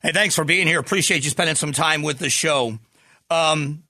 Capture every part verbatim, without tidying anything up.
Hey, thanks for being here. Appreciate you spending some time with the show. Um,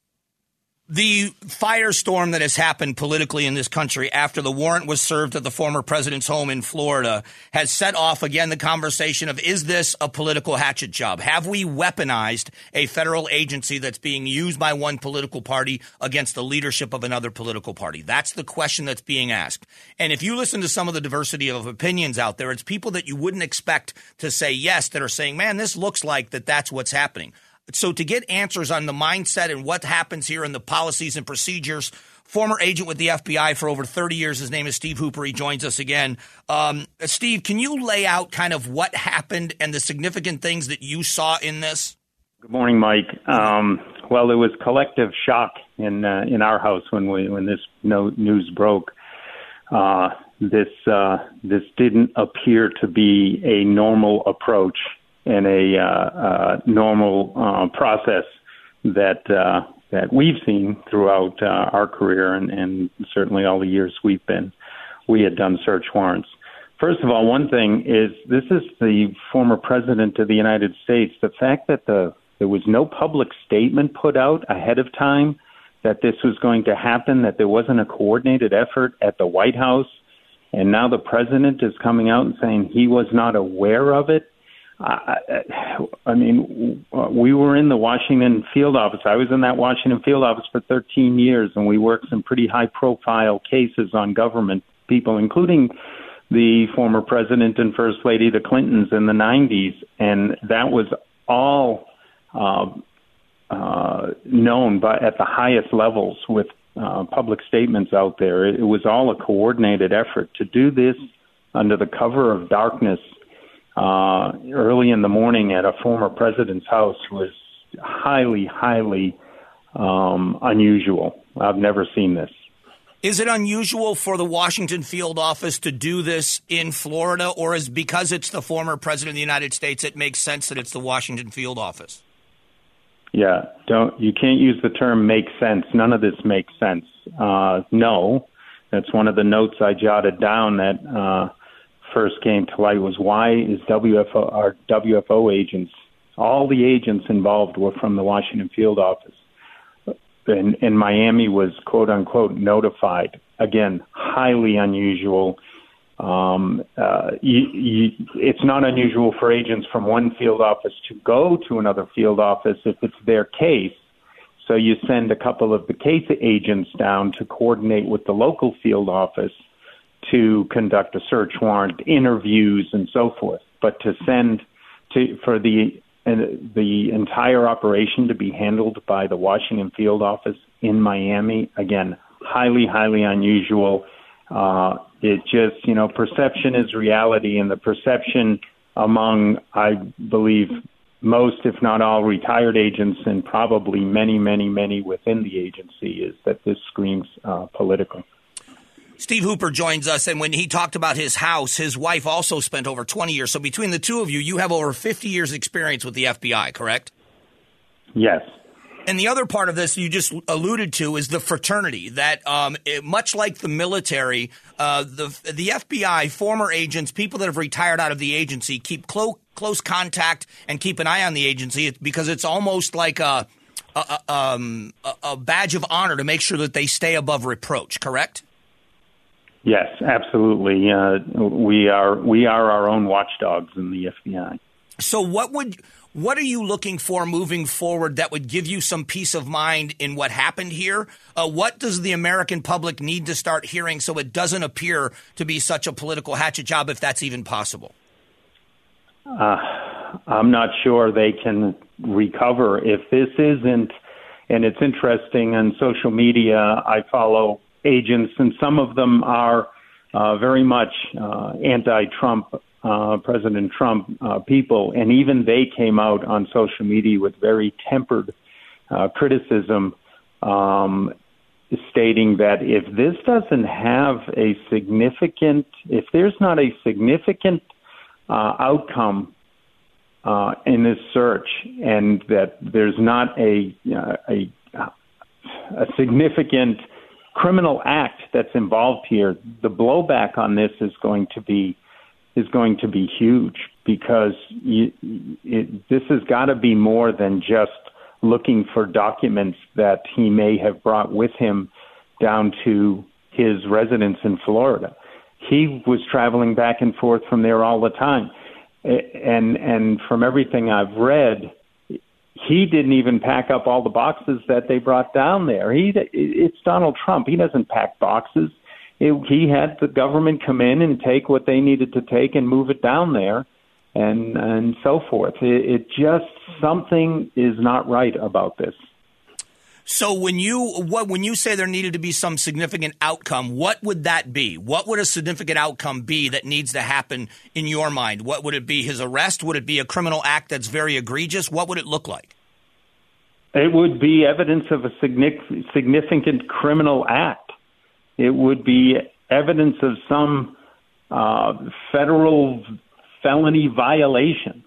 the firestorm that has happened politically in this country after the warrant was served at the former president's home in Florida has set off again the conversation of, is this a political hatchet job? Have we weaponized a federal agency that's being used by one political party against the leadership of another political party? That's the question that's being asked. And if you listen to some of the diversity of opinions out there, it's people that you wouldn't expect to say yes that are saying, man, this looks like that that's what's happening. So to get answers on the mindset and what happens here and the policies and procedures, former agent with the F B I for over thirty years, his name is Steve Hooper. He joins us again. Um, Steve, can you lay out kind of what happened and the significant things that you saw in this? Good morning, Mike. Um, well, there was collective shock in uh, in our house when we when this no, news broke. Uh, this uh, this didn't appear to be a normal approach and a uh, uh, normal uh, process that uh, that we've seen throughout uh, our career and, and certainly all the years we've been we had done search warrants. First of all, one thing is this is the former president of the United States. The fact that the there was no public statement put out ahead of time that this was going to happen, that there wasn't a coordinated effort at the White House, and now the president is coming out and saying he was not aware of it. I, I mean, we were in the Washington field office. I was in that Washington field office for thirteen years, and we worked some pretty high-profile cases on government people, including the former president and first lady, the Clintons, in the nineties, and that was all uh, uh, known by, at the highest levels with uh, public statements out there. It, it was all a coordinated effort to do this under the cover of darkness. Uh, early in the morning at a former president's house was highly, highly um, unusual. I've never seen this. Is it unusual for the Washington field office to do this in Florida, or is because it's the former president of the United States, it makes sense that it's the Washington field office? Yeah, don't you can't use the term "make sense." None of this makes sense. Uh, no, that's one of the notes I jotted down that. Uh, first came to light was why is W F O, our W F O agents, all the agents involved were from the Washington field office. And, and Miami was, quote unquote, notified. Again, highly unusual. Um, uh, you, you, it's not unusual for agents from one field office to go to another field office if it's their case. So you send a couple of the case agents down to coordinate with the local field office to conduct a search warrant, interviews, and so forth. But to send to for the uh, the entire operation to be handled by the Washington field office in Miami, again, highly, highly unusual. Uh, it just, you know, perception is reality, and the perception among, I believe, most, if not all, retired agents, and probably many, many, many within the agency, is that this screams uh, political. Steve Hooper joins us, and when he talked about his house, his wife also spent over twenty years. So between the two of you, you have over fifty years experience with the F B I, correct? Yes. And the other part of this you just alluded to is the fraternity, that um, it, much like the military, uh, the the F B I, former agents, people that have retired out of the agency, keep clo- close contact and keep an eye on the agency because it's almost like a, a, a, um, a badge of honor to make sure that they stay above reproach, correct? Yes, absolutely. Uh, we are we are our own watchdogs in the F B I. So what would what are you looking for moving forward that would give you some peace of mind in what happened here? Uh, what does the American public need to start hearing so it doesn't appear to be such a political hatchet job, if that's even possible? Uh, I'm not sure they can recover if this isn't. And it's interesting on social media. I follow agents, and some of them are uh, very much uh, anti-Trump, uh, President Trump uh, people, and even they came out on social media with very tempered uh, criticism, um, stating that if this doesn't have a significant, if there's not a significant uh, outcome uh, in this search, and that there's not a uh, a, a significant criminal act that's involved here, the blowback on this is going to be is going to be huge. because you, it, this has got to be more than just looking for documents that he may have brought with him down to his residence in Florida. He was traveling back and forth from there all the time. And and from everything I've read, he didn't even pack up all the boxes that they brought down there. He It's Donald Trump. He doesn't pack boxes. It, he had the government come in and take what they needed to take and move it down there, and and so forth. It, it just, something is not right about this. So when you what when you say there needed to be some significant outcome, what would that be? What would a significant outcome be that needs to happen in your mind? What would it be? His arrest? Would it be a criminal act that's very egregious? What would it look like? It would be evidence of a significant criminal act. It would be evidence of some uh, federal felony violation.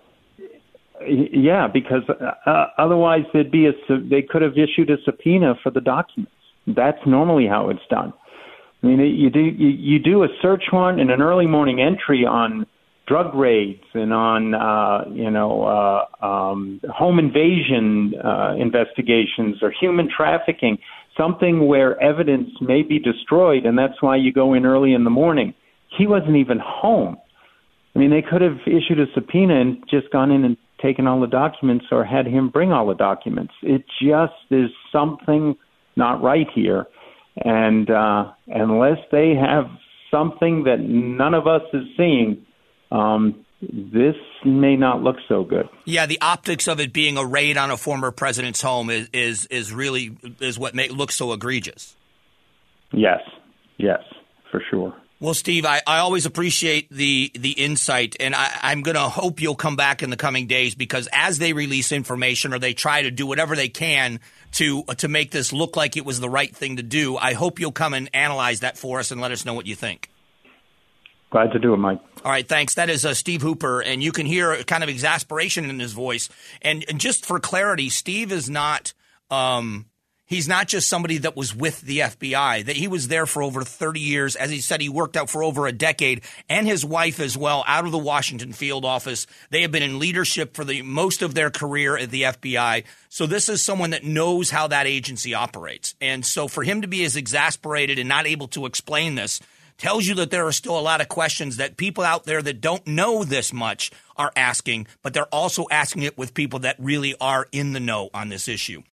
Yeah, because uh, otherwise there'd be a, they could have issued a subpoena for the documents. That's normally how it's done. I mean, you do you, you do a search warrant and an early morning entry on drug raids and on uh, you know uh, um, home invasion uh, investigations or human trafficking. Something where evidence may be destroyed, and that's why you go in early in the morning. He wasn't even home. I mean, they could have issued a subpoena and just gone in and taken all the documents or had him bring all the documents. It just is something not right here. And uh, unless they have something that none of us is seeing, um, this may not look so good. Yeah, the optics of it being a raid on a former president's home is is, is really is what makes it look so egregious. Yes, yes, for sure. Well, Steve, I, I always appreciate the the insight, and I, I'm going to hope you'll come back in the coming days, because as they release information or they try to do whatever they can to to make this look like it was the right thing to do, I hope you'll come and analyze that for us and let us know what you think. Glad to do it, Mike. All right, thanks. That is uh, Steve Hooper, and you can hear kind of exasperation in his voice. And, and just for clarity, Steve is not um, – he's not just somebody that was with the F B I. That he was there for over thirty years. As he said, he worked out for over a decade, and his wife as well, out of the Washington field office. They have been in leadership for the most of their career at the F B I. So this is someone that knows how that agency operates. And so for him to be as exasperated and not able to explain this tells you that there are still a lot of questions that people out there that don't know this much are asking, but they're also asking it with people that really are in the know on this issue.